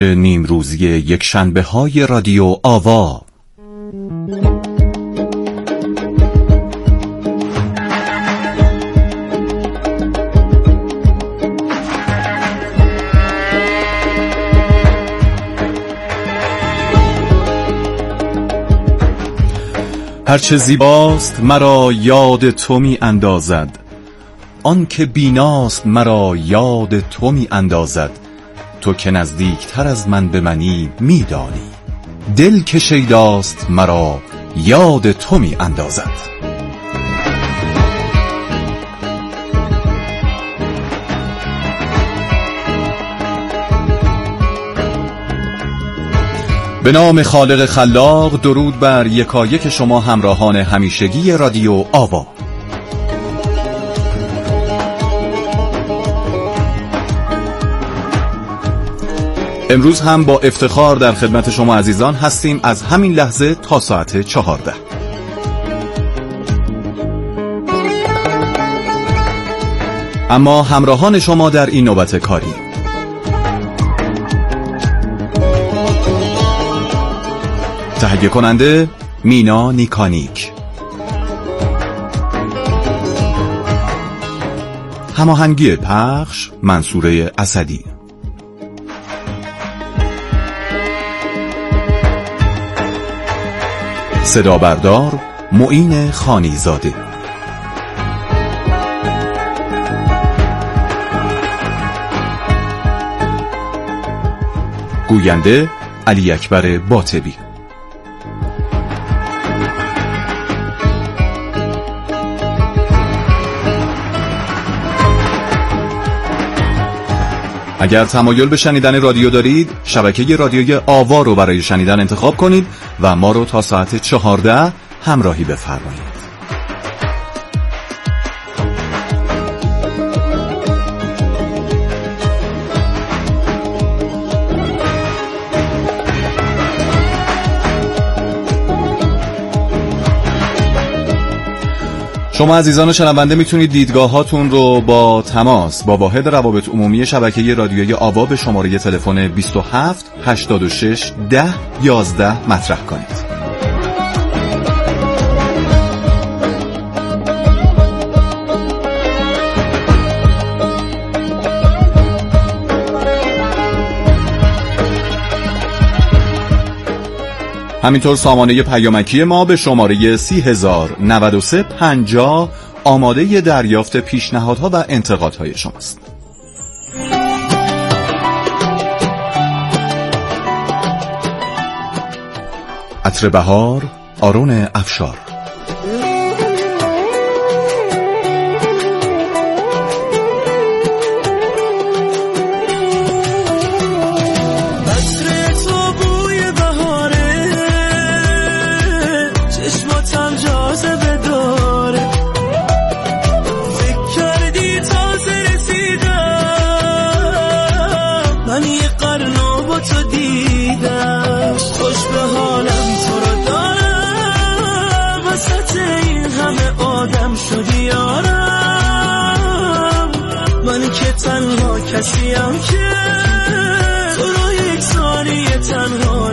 نیمروزی یکشنبه‌های رادیو آوا. هرچه زیباست مرا یاد تو می اندازد، آن که بیناست مرا یاد تو می اندازد. تو که نزدیکتر از من به منی می دانی، دل که شیداست مرا یاد تو می اندازد. به نام خالق خلاق، درود بر یکایک شما همراهان همیشگی رادیو آوا. امروز هم با افتخار در خدمت شما عزیزان هستیم از همین لحظه تا ساعت 14. اما همراهان شما در این نوبت کاری تهیه کننده مینا نیکانیک، هماهنگی پخش منصوره اسدی، صدا بردار معین خانیزاده، گوینده علی اکبر باطبی. اگر تمایل به شنیدن رادیو دارید، شبکه رادیوی آوا رو برای شنیدن انتخاب کنید و ما رو تا ساعت 14 همراهی بفرمایید. شما عزیزان شنونده میتونید دیدگاهاتون رو با تماس با واحد روابط عمومی شبکه رادیوی آوا به شماره تلفن 27 86 10 11 مطرح کنید. همینطور سامانه پیامکی ما به شماره 3093 50 آماده دریافت پیشنهادها و انتقادهای شماست. عطر بهار، آرون افشار. کسیم که تو رو یک ثانیه تنها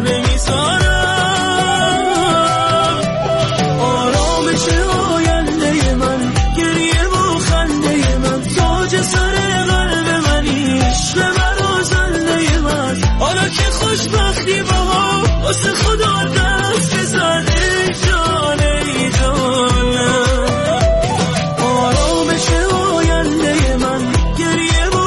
نمیذارم. آرامش آینده من، گریه و خنده من، تاج سر قلب منی، عشق من و زنده من. حالا که خوشبختی بها واسه خدا دست بزن، ای جان ای جانم. آرامش آینده من، گریه و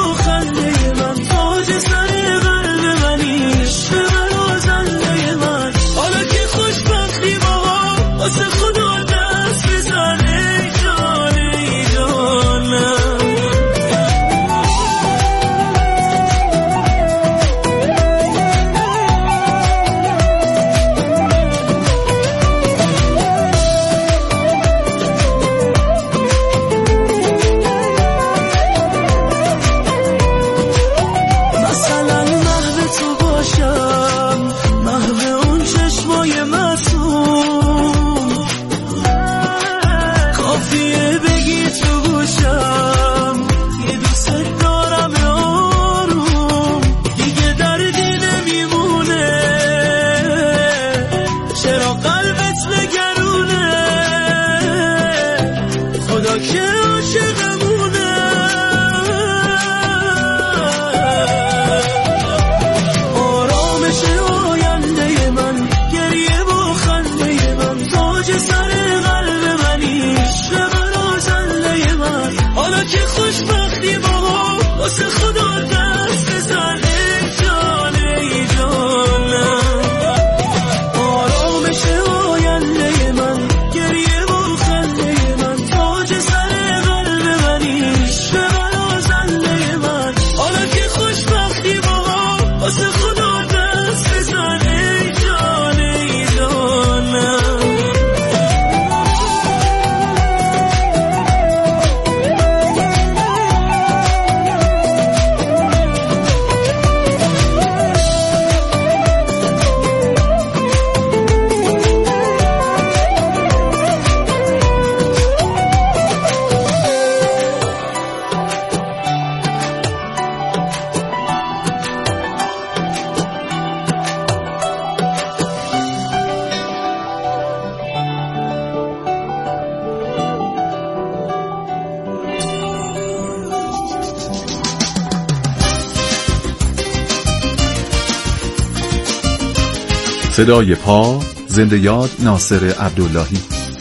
صدای پا، زنده یاد ناصر عبداللهی.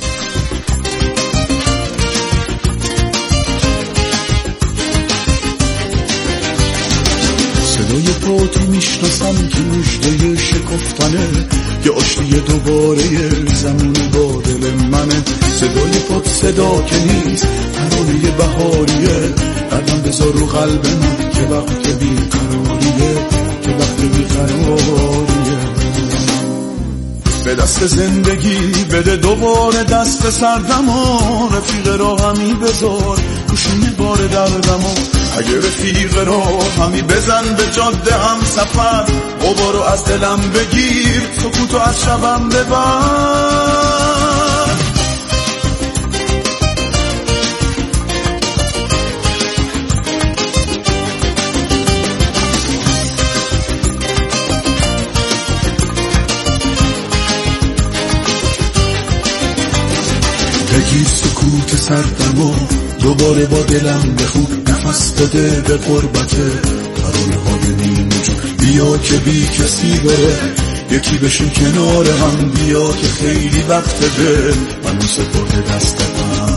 صدای پا تو میشناسم که مژده شکفتنه، یه آشتی دوباره زمون با دل منه. صدای پا صدا که نیست، ترانه بهاریه، قدم بذار رو قلب من که وقت بیقراریه، که وقت بیقراریه. به دست زندگی بده دوباره دست سردمو، رفیق راهمی بذار گوشینه بار دردمو. اگه رفیق راهمی بزن به جاده هم سفر، غبارو از دلم بگیر، سکوتو از شبم ببر. بگیر سکوت سردمو، دوباره با دلم بخون، نفس بده به غربته ترانه های نیمه جو. بیا که بی کسی بره، یکی بشین کنار هم، بیا که خیلی وقت دل منو سپرده دست من.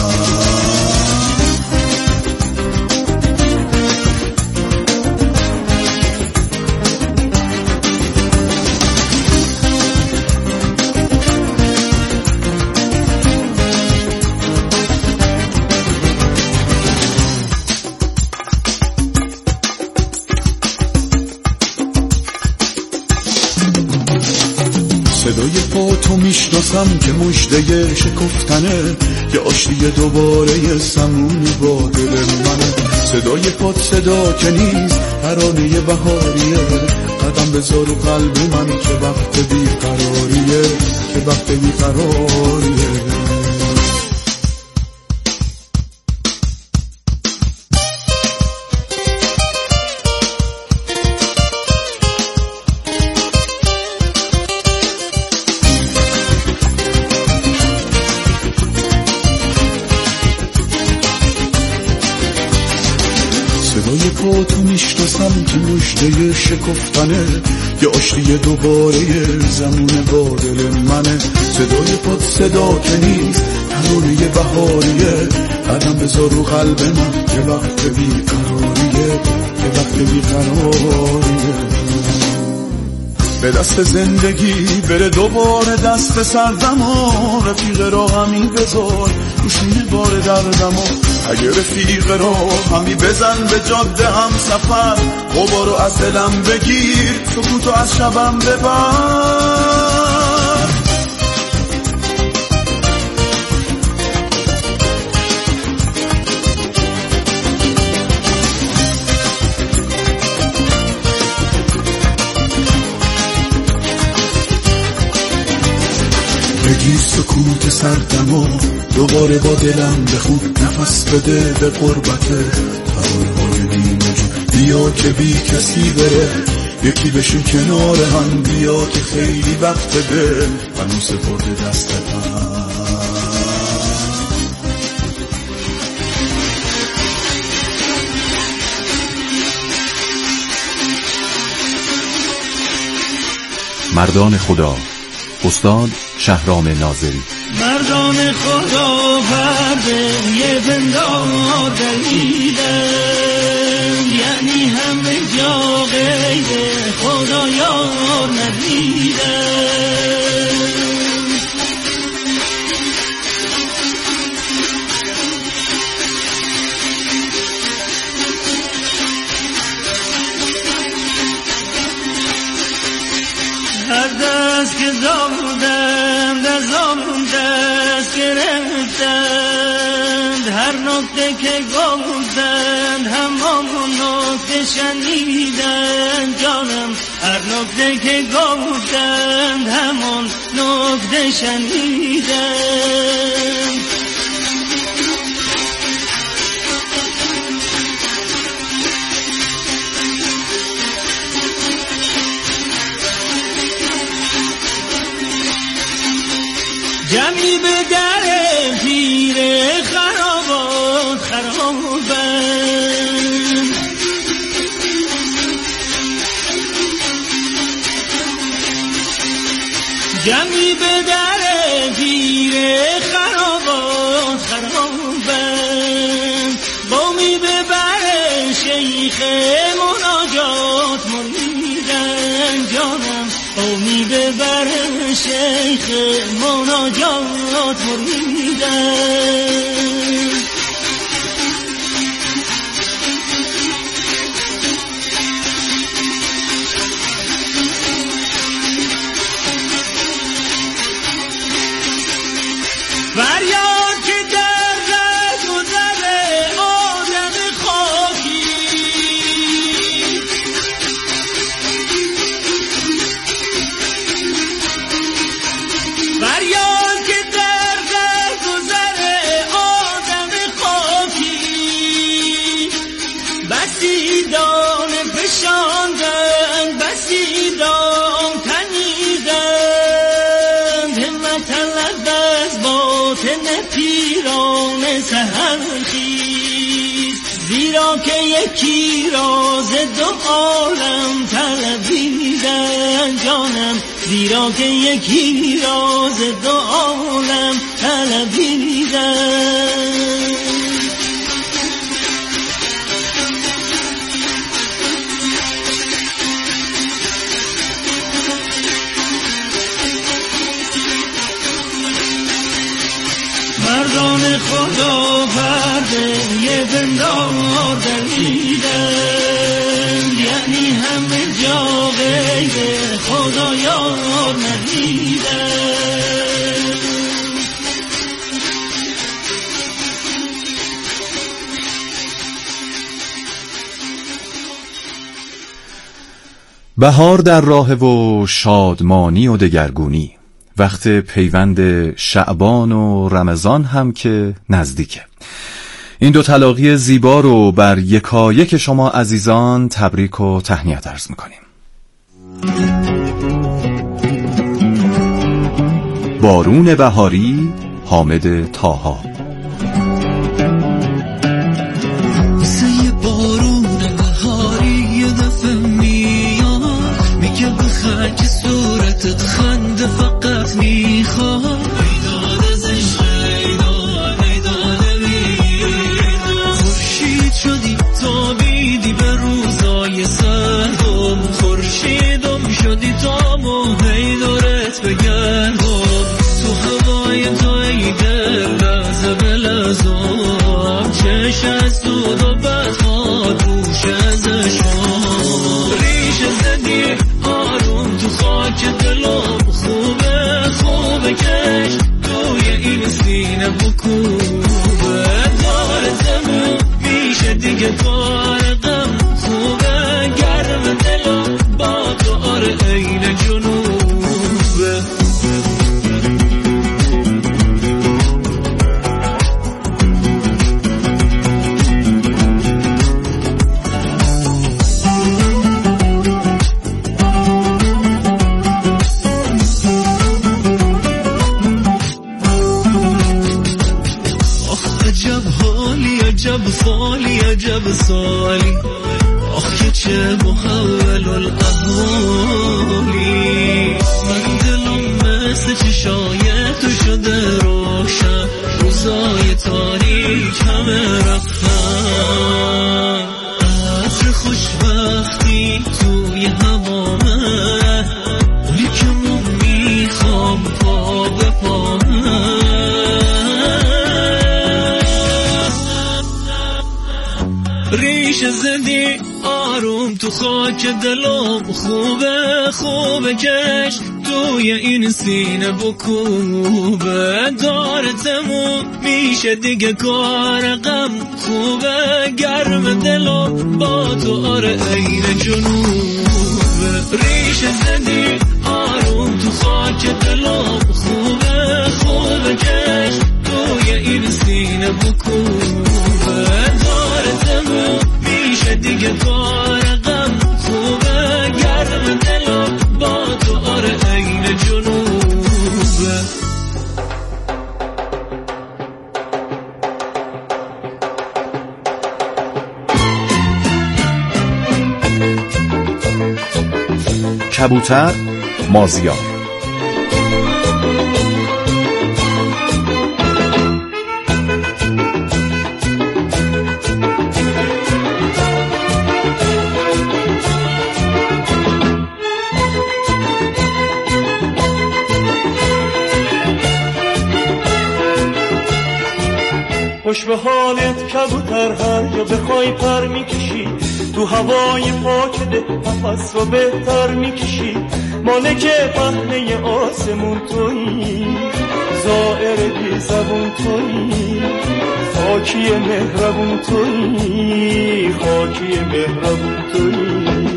صدای پا تو میشناسم که مژده شکفتنه، یه آشتی دوباره زمون با دل منه. صدای پا صدا که نیست، ترانه بهاریه، قدم بذار رو قلب من که وقت بیقراریه، که وقت بیقراریه. صدای پا تو میشناسم که مژده شکفتنه، یه آشتی دوباره زمون با دل منه. صدای پا صدا که نیست، ترانه بهاریه، قدم بذار رو قلب من که وقت بیقراریه، که وقت بیقراریه. به دست زندگی بره دوباره دست سردمو، رفیق راهمی بذار گوشینه بار دردمو. اگه رفیق راهمی بزن به جاده هم سفر، غبارو از دلم بگیر، سکوتو از شبم ببر. بگیر سکوت سردمو، دوباره با دلم بخون، نفس بده به غربته ترانه های نیمه جو. بیا که بی کسی بره، یکی بشین کنار هم، بیا که خیلی وقت دل منو سپرده دست من. مردان خدا، استاد شهرام ناظری. مردان خدا پرده یه بندار دلیده، یعنی همه جا غیر خدا یار ندیده. هر دست که دادند از آن دست گرفتند، هر نکته که گفتند همان نکته شنیدند جانم. هر نکته که گفتند همان نکته شنیدند. جمعی به در پیر خرابات خرابند، جمعی به در پیر خرابات خرابند، بامی به بر شیخ مناجات مریدن جانم، بامی به بر شیخ مناجات مریدن. فریاد که در گذر آدم خاکی، فریاد که در گذر آدم خاکی، بسی دانه فشاندن بسی دام تنیدن، همت طلب از باطن پیران سحرخیز، زیرا که یکی راز دو عالم طلبیدن جانم، زیرا که یکی راز دو عالم طلبیدن. مردان خدا پرده یه بندار دریدن، یعنی همه جا غیر خدا یار ندیدن. بهار در راه و شادمانی و دگرگونی، وقت پیوند شعبان و رمضان هم که نزدیکه. این دو تلاقی زیبا رو بر یکایک شما عزیزان تبریک و تهنیت عرض میکنیم. بارون بهاری، حامد طاها. که صورتت خنده فقط میخواد، میداد از عشق میداد خورشید شدی تابیدی به روزای سرم، خورشیدم شدی تا موهی دارت بگردم، تو هوای تو ای دل لحظه به لحظم، چش از سود و بدخواد بوش ازشم، ریش زدی تو خاک دلم، خوبه خوبه کش توی این سینه بکوبه، دار زمون میشه دیگه کار غم، خوبه گرم دلم با تو آره عین جنوبه. عجب فالی عجب سالی، آخ که چه محول الاحوالی، من دلم مثل چشای تو شده روشن، روزای تاریک همه رفتن، عطر خوشبختی توی هوامه، اونی که من میخوام پا به پامه، ریش زدی آروم تو خاک دلم، خوبه خوبه کش توی این سینه بکوبه، داره تموم میشه دیگه کار غم، خوبه گرم دلم با تو آره عین جنوبه، ریش زدی آروم تو خاک دلم، خوبه خوبه کش توی این سینه بکوبه، داره تموم میشه دیگه کار غم، خوبه گرم دلم با تو آره عین جنوبه. کبوتر مازیار. خوش به حالت کبوتر، هر جا بخوای پر میکشی، تو هوای پاک ده نفس رو بهتر میکشی. مالک پهنه آسمون تویی، زائر بی زبون تویی، خاکی مهربون تویی، خاکی مهربون تویی.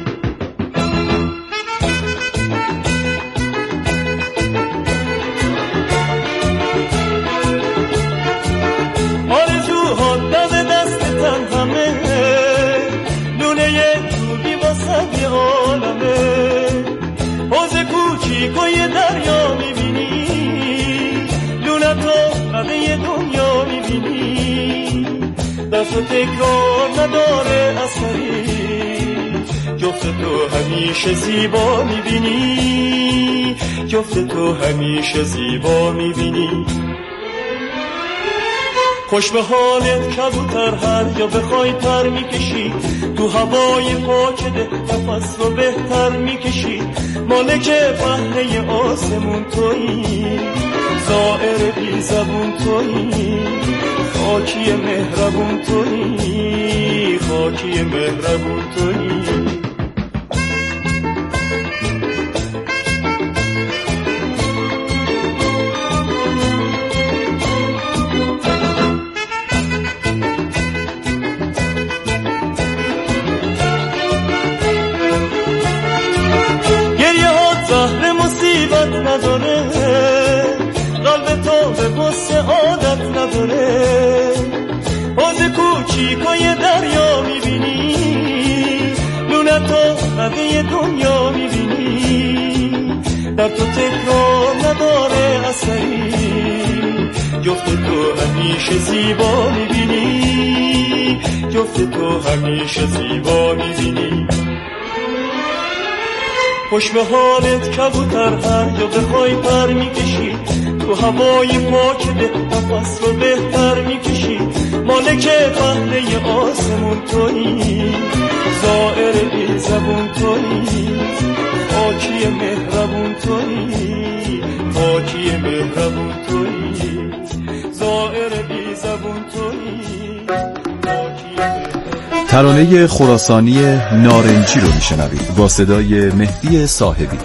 آرزوها دم دستتن همه، لونه چوبی واسه یه عالمه. حوض کوچیکوی دریا میبینی، لونه تو قده دنیا میبینی. دست و تکرار نداره اثری، جفت تو همیشه زیبا میبینی، جفت تو همیشه زیبا میبینی. خوش به حالت کبوتر، هر جا بخوای پر میکشی، تو هوای پاک ده نفس رو بهتر میکشی. مالک پهنه آسمون تویی، زائر بی زبون تویی، خاکی مهربون تویی، خاکی مهربون تویی. نداره قلب تو به غصه عادت نداره. حوض کوچیکای دریا میبینی، لونه تو قده دنیا میبینی. در تو تکرار نداره اثری، جفت تو همیشه زیبا میبینی، جفت تو همیشه زیبا میبینی. خوش به حالت کبوتر، هر جا بخوای پر میکشی، تو هوای پاک ده نفس رو بهتر میکشی. مالک پهنه آسمون تویی، زائر بی زبون تویی، خاکی مهربون تویی، خاکی مهربون تویی، زائر بی زبون تویی، خاکی مهربون. ترانه خراسانی نارنجی رو میشنوید با صدای مهدی صاحبی.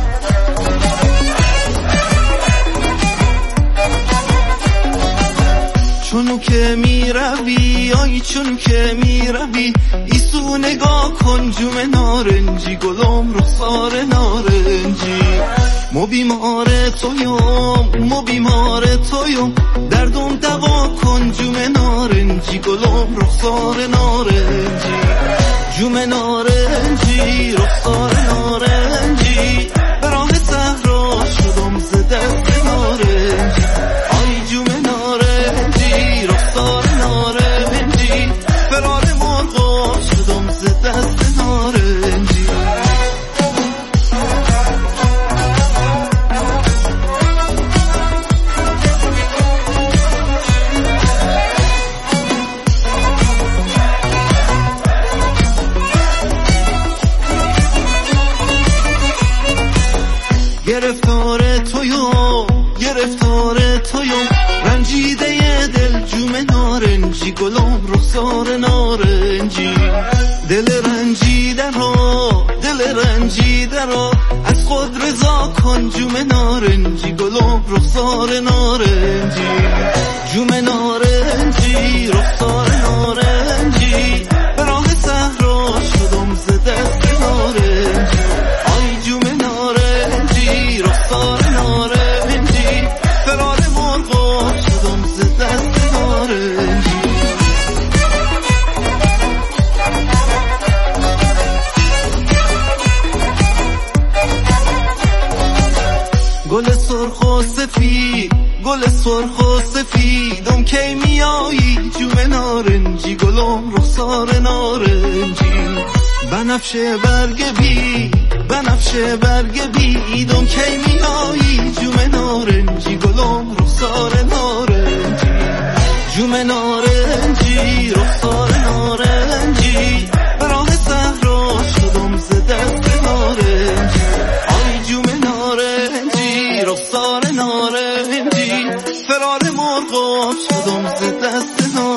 چونو که میروی، آی چونو که میروی، ایسو نگاه کن جوم نارنجی، گلم رخسار نارنجی. مو بیمار تویم، مو بیمار تویم، دردم دوا کن جوم نارنجی، گلم رخسار نارنجی. جوم نارنجی، رخسار نارنجی، به راه صحرا شدم ز دست نارنجی. آی جوم نارنجی، رخسار نارنجی، فرار مرغا شدم ز دست نارنجی. گرفتار تویم، گرفتار تویم، رنجیده دل جوم نارنجی، گلم رخسار نارنجی. دل رنجیده را، دل رنجیده را، از خود رضا کن جوم نارنجی، گلم رخسار نارنجی. جوم نارنجی، رخسار نارنجی، به راه صحرا شدم ز دست نارنجی. آی جوم نارنجی، رخسار نارنجی، فرار مرغا شدم ز دست نارنجی. گل سرخ و سفید، گل سرخ و سفیدم کی میایی جوم نارنجی، گلم رخسار نارنجی. بنفشه برگ بی، بنفشه برگ بیدم کی میایی جوم نارنجی، گلم رخسار نارنجی. جوم نارنجی، رخسار نارنجی، به راه صحرا شدم ز دست نارنجی. آی جوم نارنجی، رخسار نارنجی، فرار مرغا شدم ز دست نارنجی.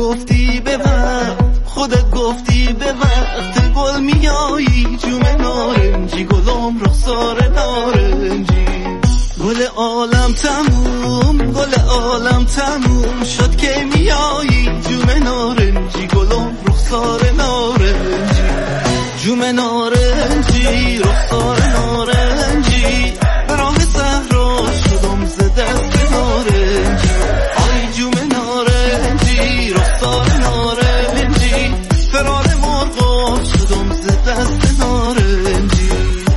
گفتی به من، خودت گفتی به وقت گل میایی جوم نارنجی، گلم رخسار نارنجی. گل عالم تموم، گل عالم تموم شد که میایی جوم نارنجی، گلم رخسار نارنجی. جوم نارنجی رخسار نارنجی، به راه صحرا شدم ز دست نارنجی. آی جوم نارنجی رخسار نارنجی، فرار مرغا شدم ز دست نارنجی.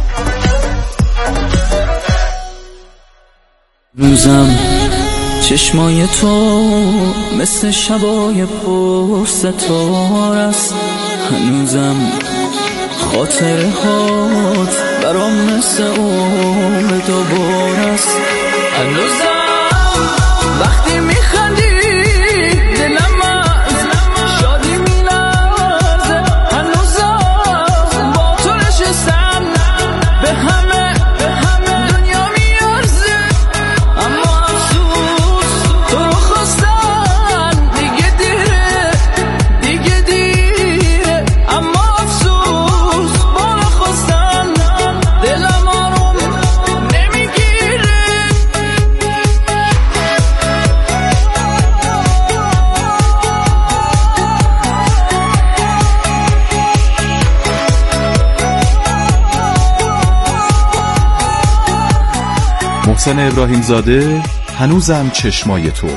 روزم چشمای تو مثل شبای پرستار است، هنوزم خاطره هات برام مثل عمر دوباره است. هنوزم وقتی میخندی دلم از شادی میلرزه، هنوزم با تو نشستم به همه دنیا میارزه. اما افسوس تو رو خواستن دیگه دیره، دیگه دیره. اما افسوس بالا خواستن دلم آروم نمیگیره. محسن ابراهیم زاده، هنوزم چشمای تو.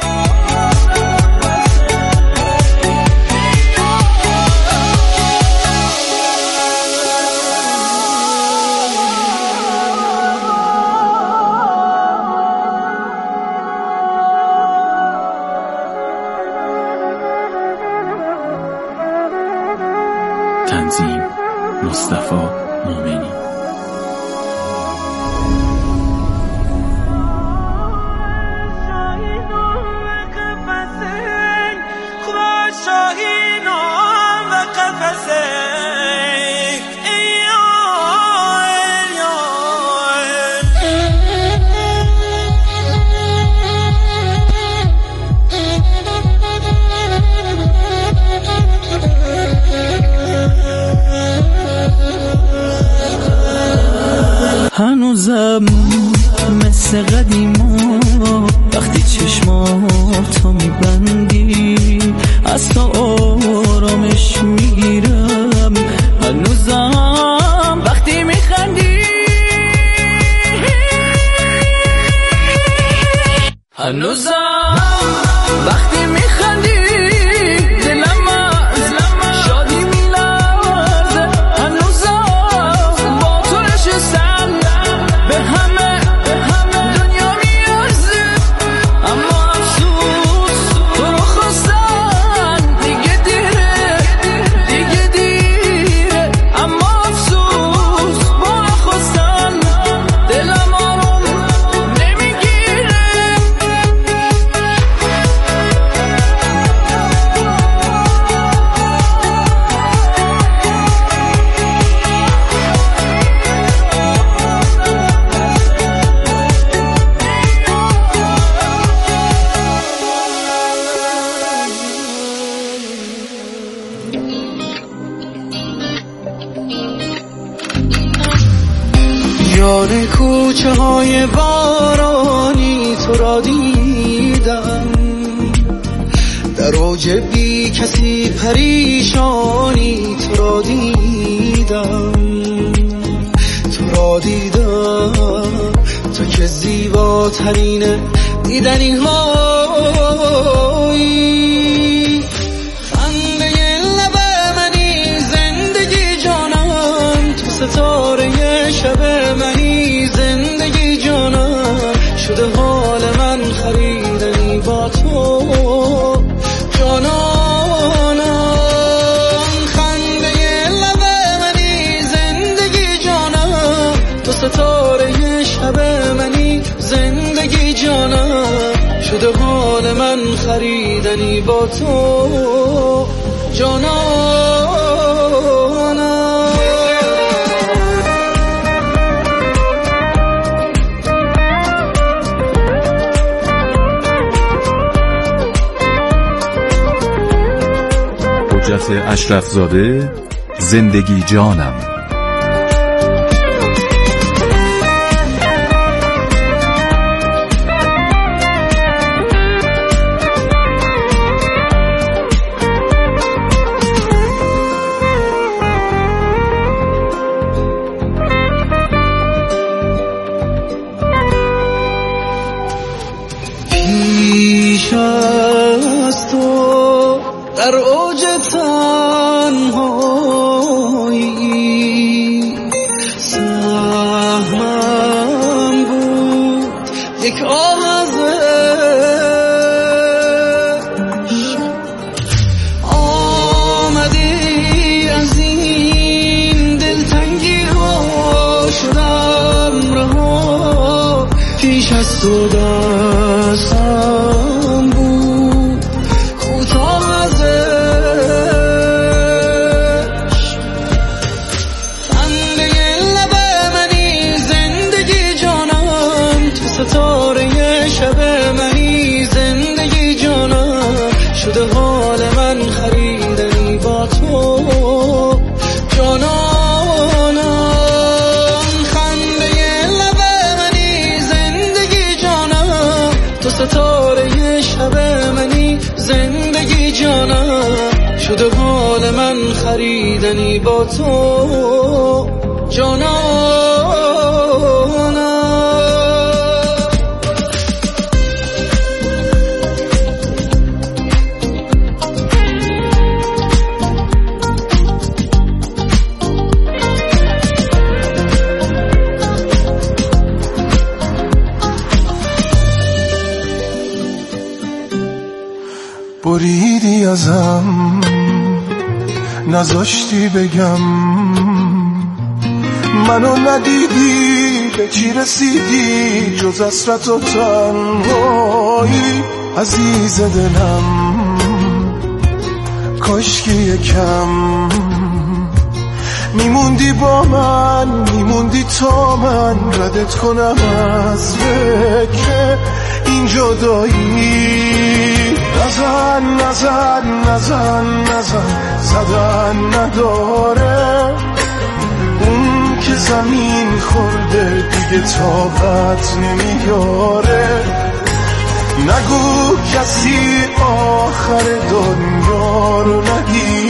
تنظیم مصطفی مومنی. هنوزم مثل قدیما وقتی چشماتو میبندی از تو آرامش میگیرم. هنوزم وقتی میخندی، هنوزم وقتی میخندی دلم از شادی میلرزه. هنوزم با تو نشستم به همه دنیا میارزه. اما افسوس تو رو خواستن دیگه دیره، دیگه دیره. اما افسوس بالا خواستن دلم آروم نمیگیره. یاد کوچه های بارانی تو را دیدم، در اوج بی کسی پریشانی تو را دیدم، تو را دیدم. تو که زیباترین دیدنی هایی، خنده لب منی زندگی جانم، تو ستاره شب منی زندگی جانم. شده حال من خریدنی با تو جانانم. خنده لب منی زندگی جانم، تو ستاره شب منی زندگی جانم. شده حال من خریدنی با تو جانانم. حجت اشرفزاده، زندگی جانم. پیش از تو در اوج تنهایی سهمم بود یک آغازش، آمدی از این دلتنگی ها شدم رها. پیش از تو دستم بود کوتاه ازش، خنده لب منی زندگی جانم، تو ستاره شب منی زندگی جانم، شده حال من خریدنی با تو جانانم. خنده لب منی زندگی جانم، تو ستاره شب منی زندگی جانم، شده حال من خریدنی با تو جانانم. بریدی ازم نذاشتی بگم، منو ندیدی به چی رسیدی جز حسرت و تنهایی. عزیز دلم کاشکی یکم میموندی با من، میموندی تا من ردت کنم از فکر این جدایی. نزن نزن نزن نزن زدن نداره، اون که زمین خورده دیگه طاقت نمیاره. نگو کسی آخر دنیا رو نگی،